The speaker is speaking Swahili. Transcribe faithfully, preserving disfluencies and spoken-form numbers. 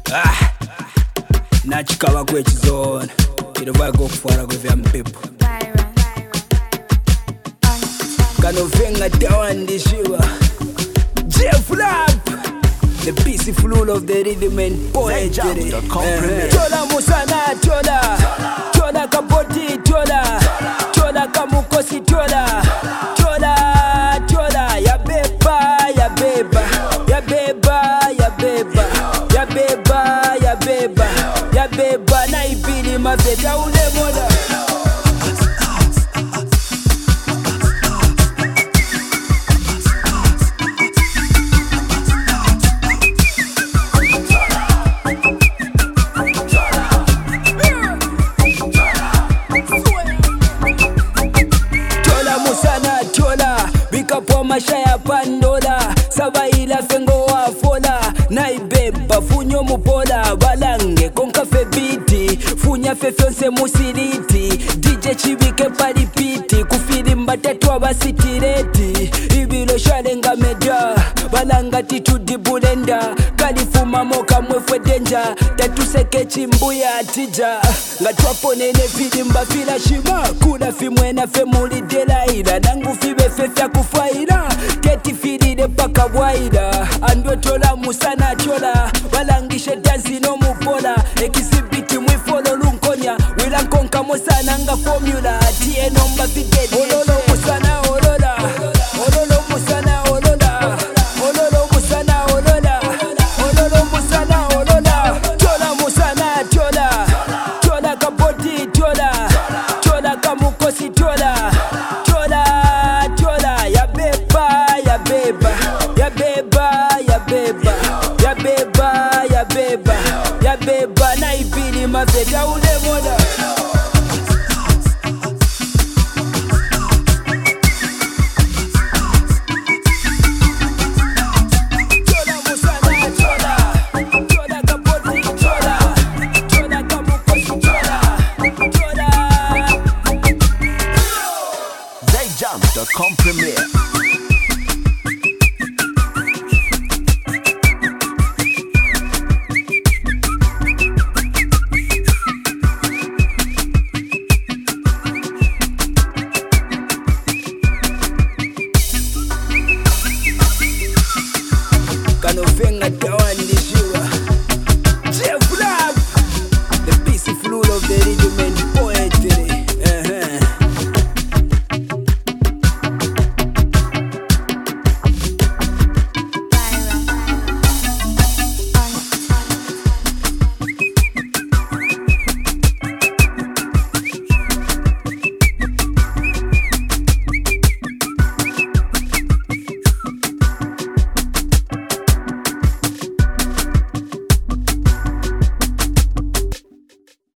Ah, nachikaba kwechizona irovaga okufara kwevya mpepo kanovenga tawandishiwa Jeff Lap, the peaceful rule of the rhythm and poetry. Chola musana chola, chola kapoti chola, chola kamukosi chola, chola chola ya beba ya beba ya beba ya beba ya beba ya beba ya beba na ibili maveta ule mola. Bikapo mashaya pandola sabaila fengo wa fola naibeba funyo mupola balange konka febiti funya fefyonse musiliti D J chibike palipiti kufili mbatatu abasitireti ibilo shalenga meja balanga titudi bulenda kalifuma moka mwefwe denja tatuseke chimbuya atija ngatwaponene fili mbafila shima kuna fimwena femuli delaila nangu fibe fefya kufaila keti filile paka bwaila andwe tola musana chola balangishe dansi no mupola ekisibiti mwifolo lunkonya wilankonka musana nga formula tie nomba fidedi ololo musana olola ololo musana olola ololo musana olola ololo musana olola chola musana chola chola kapoti chola chola kamukosi chola chola chola ya beba ya beba ya beba ya beba ya beba ya beba ya beba na ibili maveta ule mola.